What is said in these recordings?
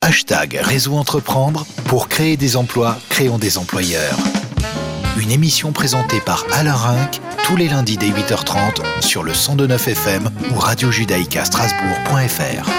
#Réseau Entreprendre. Pour créer des emplois, créons des employeurs. Une émission présentée par Alain Rinck tous les lundis dès 8h30 sur le 102.9 FM ou radiojudaïka-strasbourg.fr.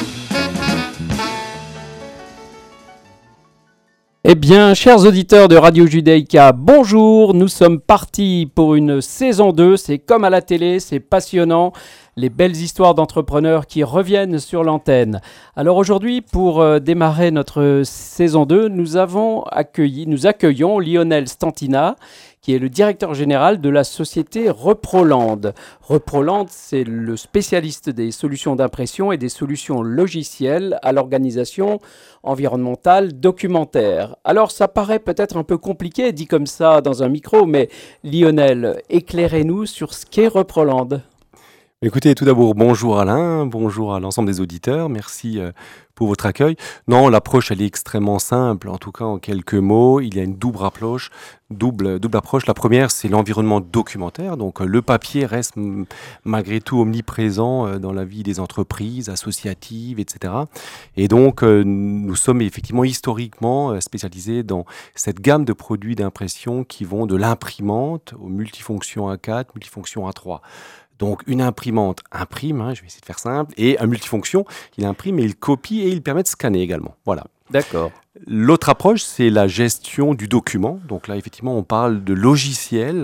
Eh bien, chers auditeurs de Radio Judaïka, bonjour, nous sommes partis pour une saison 2, c'est comme à la télé, c'est passionnant, les belles histoires d'entrepreneurs qui reviennent sur l'antenne. Alors aujourd'hui, pour démarrer notre saison 2, nous accueillons Lionel Stantina, qui est le directeur général de la société Reproland. Reproland, c'est le spécialiste des solutions d'impression et des solutions logicielles à l'organisation environnementale documentaire. Alors, ça paraît peut-être un peu compliqué, dit comme ça dans un micro, mais Lionel, éclairez-nous sur ce qu'est Reproland. Écoutez, tout d'abord, bonjour Alain, bonjour à l'ensemble des auditeurs, merci pour votre accueil. Non, l'approche, elle est extrêmement simple, en tout cas en quelques mots, il y a une double approche. La première, c'est l'environnement documentaire, donc le papier reste malgré tout omniprésent dans la vie des entreprises, associatives, etc. Et donc, nous sommes effectivement historiquement spécialisés dans cette gamme de produits d'impression qui vont de l'imprimante aux multifonctions A4, multifonctions A3. Donc une imprimante imprime, je vais essayer de faire simple, et un multifonction, il imprime et il copie et il permet de scanner également. Voilà. D'accord. L'autre approche, c'est la gestion du document. Donc là, effectivement, on parle de logiciel.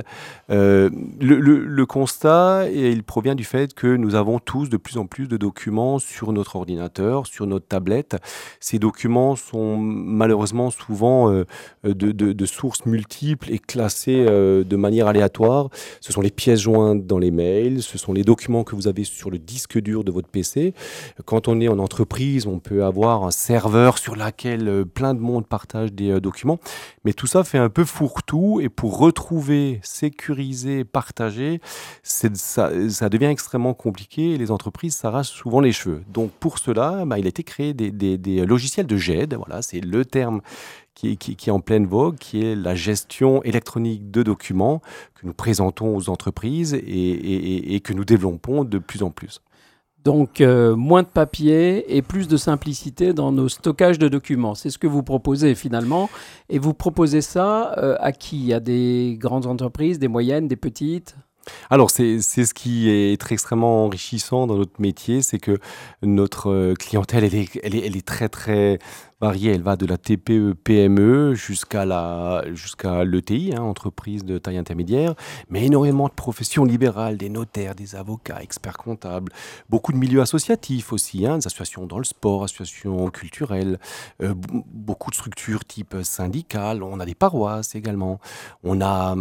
Le constat, il provient du fait que nous avons tous de plus en plus de documents sur notre ordinateur, sur notre tablette. Ces documents sont malheureusement souvent de sources multiples et classés de manière aléatoire. Ce sont les pièces jointes dans les mails, ce sont les documents que vous avez sur le disque dur de votre PC. Quand on est en entreprise, on peut avoir un serveur sur lequel plein de monde partage des documents, mais tout ça fait un peu fourre-tout et pour retrouver, sécuriser, partager, ça devient extrêmement compliqué et les entreprises s'arrachent souvent les cheveux. Donc pour cela, il a été créé des logiciels de GED, voilà, c'est le terme qui est en pleine vogue, qui est la gestion électronique de documents que nous présentons aux entreprises et que nous développons de plus en plus. Donc, moins de papier et plus de simplicité dans nos stockages de documents. C'est ce que vous proposez finalement. Et vous proposez ça à qui ? À des grandes entreprises, des moyennes, des petites ? Alors, c'est ce qui est très extrêmement enrichissant dans notre métier, c'est que notre clientèle, elle est très, très variée. Elle va de la TPE, PME jusqu'à l'ETI, entreprise de taille intermédiaire, mais énormément de professions libérales, des notaires, des avocats, experts comptables, beaucoup de milieux associatifs aussi, des associations dans le sport, associations culturelles, beaucoup de structures type syndicales, on a des paroisses également, on a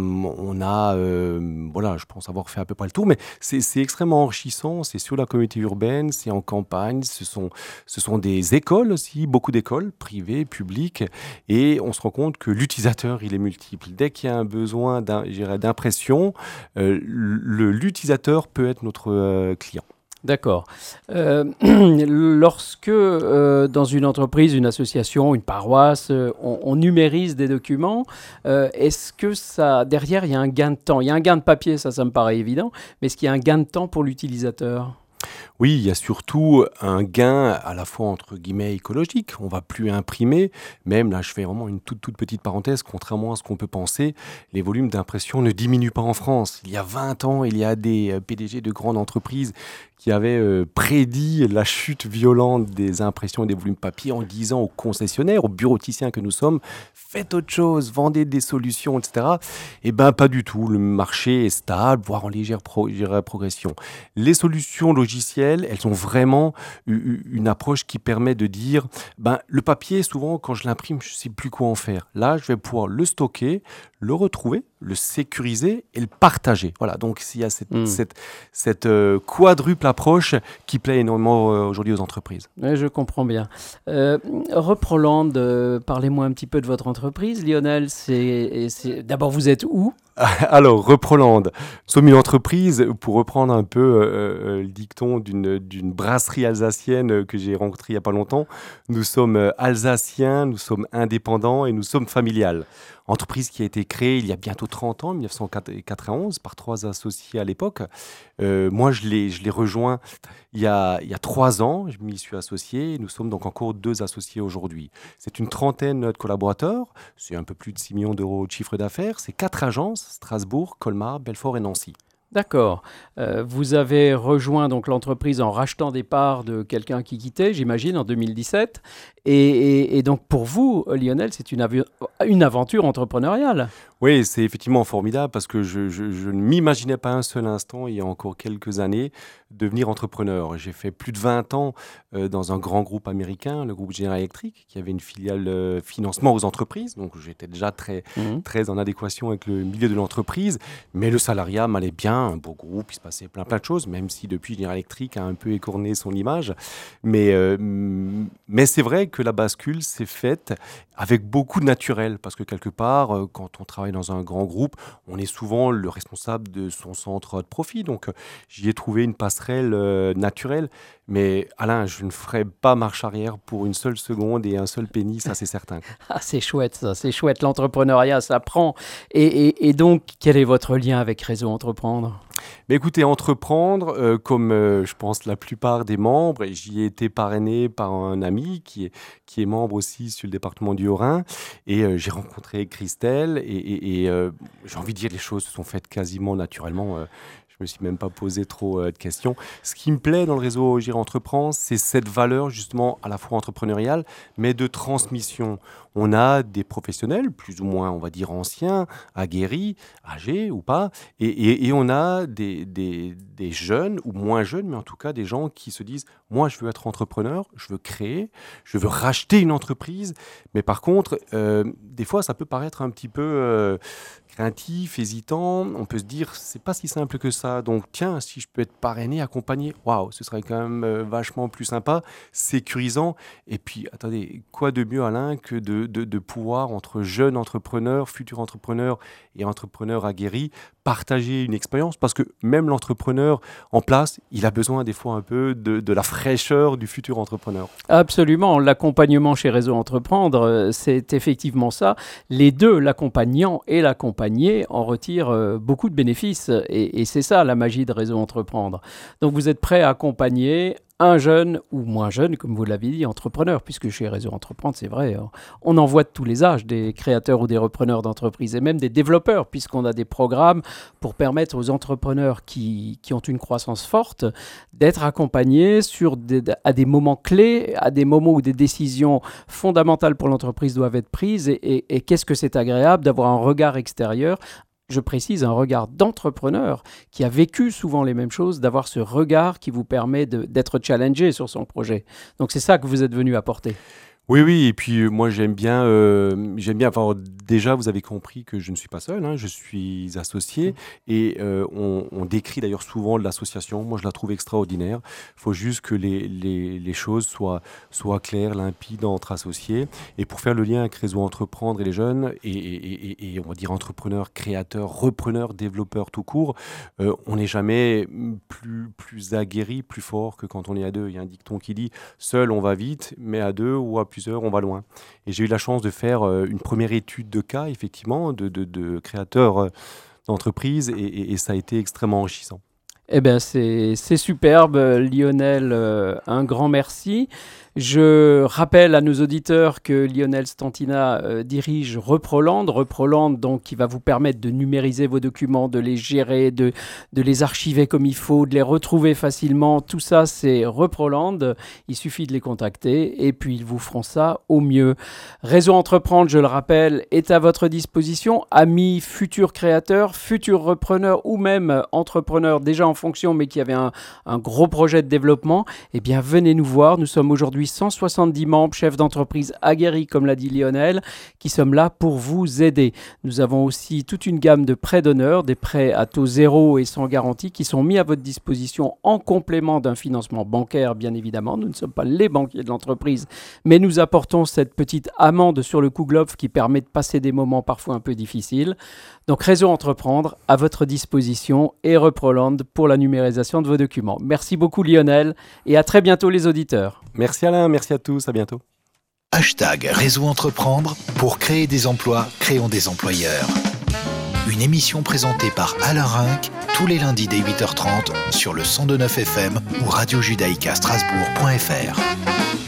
voilà, je pense avoir fait à peu près le tour, mais c'est extrêmement enrichissant, c'est sur la communauté urbaine, c'est en campagne, ce sont des écoles aussi, beaucoup d'écoles, privées, publiques, et on se rend compte que l'utilisateur, il est multiple. Dès qu'il y a un besoin d'impression, l'utilisateur peut être notre client. D'accord. Lorsque dans une entreprise, une association, une paroisse, on numérise des documents, est-ce que derrière, il y a un gain de temps ? Il y a un gain de papier, ça me paraît évident, mais est-ce qu'il y a un gain de temps pour l'utilisateur ? Oui, il y a surtout un gain à la fois entre guillemets écologique. On ne va plus imprimer. Même là, je fais vraiment une toute petite parenthèse. Contrairement à ce qu'on peut penser, les volumes d'impression ne diminuent pas en France. Il y a 20 ans, il y a des PDG de grandes entreprises qui avaient prédit la chute violente des impressions et des volumes papier en disant aux concessionnaires, aux bureauticiens que nous sommes, faites autre chose, vendez des solutions, etc. Eh bien, pas du tout. Le marché est stable, voire en légère progression. Les solutions logicielles, elles ont vraiment une approche qui permet de dire, le papier, souvent, quand je l'imprime, je ne sais plus quoi en faire. Là, je vais pouvoir le stocker, le retrouver, le sécuriser et le partager. Voilà, donc il y a cette quadruple approche qui plaît énormément aujourd'hui aux entreprises. Oui, je comprends bien. Reproland, parlez-moi un petit peu de votre entreprise. Lionel, d'abord, vous êtes où ? Alors, Reproland, nous sommes une entreprise, pour reprendre un peu le dicton d'une brasserie alsacienne que j'ai rencontrée il n'y a pas longtemps. Nous sommes alsaciens, nous sommes indépendants et nous sommes familiales. Entreprise qui a été créée il y a bientôt 30 ans, 1991, par 3 associés à l'époque. Moi, je l'ai rejoint il y a 3 ans, je m'y suis associé. Nous sommes donc encore 2 associés aujourd'hui. C'est une trentaine de collaborateurs, c'est un peu plus de 6 millions d'euros de chiffre d'affaires. C'est 4 agences, Strasbourg, Colmar, Belfort et Nancy. D'accord. Vous avez rejoint donc l'entreprise en rachetant des parts de quelqu'un qui quittait, j'imagine, en 2017. Et donc pour vous, Lionel, c'est une aventure entrepreneuriale. Oui, c'est effectivement formidable parce que je ne m'imaginais pas un seul instant, il y a encore quelques années, devenir entrepreneur. J'ai fait plus de 20 ans dans un grand groupe américain, le groupe General Electric, qui avait une filiale financement aux entreprises. Donc j'étais déjà très en adéquation avec le milieu de l'entreprise. Mais le salariat m'allait bien, un beau groupe, il se passait plein de choses, même si depuis General Electric a un peu écorné son image. Mais c'est vrai que la bascule s'est faite avec beaucoup de naturel, parce que quelque part, quand on travaille dans un grand groupe, on est souvent le responsable de son centre de profit. Donc, j'y ai trouvé une passerelle naturelle. Mais Alain, je ne ferai pas marche arrière pour une seule seconde et un seul penny, ça c'est certain. Ah, c'est chouette ça, c'est chouette. L'entrepreneuriat, ça prend. Et donc, quel est votre lien avec Réseau Entreprendre ? Mais écoutez, entreprendre, comme je pense la plupart des membres, et j'y ai été parrainé par un ami qui est membre aussi sur le département du Haut-Rhin, et j'ai rencontré Christelle, et j'ai envie de dire les choses se sont faites quasiment naturellement. Je me suis même pas posé trop de questions. Ce qui me plaît dans le réseau J'irai Entreprendre, c'est cette valeur justement à la fois entrepreneuriale, mais de transmission. On a des professionnels, plus ou moins, on va dire, anciens, aguerris, âgés ou pas, et on a des jeunes, ou moins jeunes, mais en tout cas des gens qui se disent « Moi, je veux être entrepreneur, je veux créer, je veux racheter une entreprise. » Mais par contre, des fois, ça peut paraître un petit peu craintif, hésitant. On peut se dire « C'est pas si simple que ça. Donc, tiens, si je peux être parrainé, accompagné, waouh, ce serait quand même vachement plus sympa, sécurisant. » Et puis, attendez, quoi de mieux, Alain, que de pouvoir, entre jeunes entrepreneurs, futurs entrepreneurs et entrepreneurs aguerris, partager une expérience, parce que même l'entrepreneur en place, il a besoin des fois un peu de la fraîcheur du futur entrepreneur. Absolument, l'accompagnement chez Réseau Entreprendre, c'est effectivement ça. Les deux, l'accompagnant et l'accompagné, en retirent beaucoup de bénéfices, et c'est ça la magie de Réseau Entreprendre. Donc vous êtes prêt à accompagner un jeune ou moins jeune, comme vous l'avez dit, entrepreneur, puisque chez Réseau Entreprendre, c'est vrai, on en voit de tous les âges, des créateurs ou des repreneurs d'entreprises, et même des développeurs, puisqu'on a des programmes pour permettre aux entrepreneurs qui ont une croissance forte d'être accompagnés à des moments clés, à des moments où des décisions fondamentales pour l'entreprise doivent être prises, et qu'est-ce que c'est agréable d'avoir un regard extérieur. Je précise, un regard d'entrepreneur qui a vécu souvent les mêmes choses, d'avoir ce regard qui vous permet d'être challengé sur son projet. Donc c'est ça que vous êtes venu apporter. Oui, et puis moi j'aime bien, enfin, déjà vous avez compris que je ne suis pas seul, hein, je suis associé, et on décrit d'ailleurs souvent l'association, moi je la trouve extraordinaire. Il faut juste que les choses soient claires, limpides entre associés, et pour faire le lien avec Réseau Entreprendre et les jeunes, et on va dire entrepreneurs, créateurs, repreneurs, développeurs tout court, on n'est jamais plus aguerri, plus fort que quand on est à deux. Il y a un dicton qui dit « Seul on va vite, mais à deux ou à plusieurs, on va loin ». Et j'ai eu la chance de faire une première étude de cas, effectivement, de créateurs d'entreprises, et ça a été extrêmement enrichissant. Eh bien, c'est superbe, Lionel, un grand merci. Je rappelle à nos auditeurs que Lionel Stantina dirige Reproland, donc qui va vous permettre de numériser vos documents, de les gérer, de les archiver comme il faut, de les retrouver facilement. Tout ça, c'est Reproland. Il suffit de les contacter et puis ils vous feront ça au mieux. Réseau Entreprendre, je le rappelle, est à votre disposition. Amis, futurs créateurs, futurs repreneurs ou même entrepreneurs déjà en fonction mais qui avaient un gros projet de développement, eh bien venez nous voir. Nous sommes aujourd'hui aujourd'hui 170 membres, chefs d'entreprise aguerris, comme l'a dit Lionel, qui sommes là pour vous aider. Nous avons aussi toute une gamme de prêts d'honneur, des prêts à taux zéro et sans garantie qui sont mis à votre disposition en complément d'un financement bancaire, bien évidemment. Nous ne sommes pas les banquiers de l'entreprise, mais nous apportons cette petite amende sur le Kouglof qui permet de passer des moments parfois un peu difficiles. Donc Réseau Entreprendre à votre disposition et Reproland pour la numérisation de vos documents. Merci beaucoup Lionel et à très bientôt les auditeurs. Merci Alain, merci à tous, à bientôt. #Réseau Entreprendre pour créer des emplois, créons des employeurs. Une émission présentée par Alain Rinck tous les lundis dès 8h30 sur le 102.9 FM ou radiojudaïca-strasbourg.fr.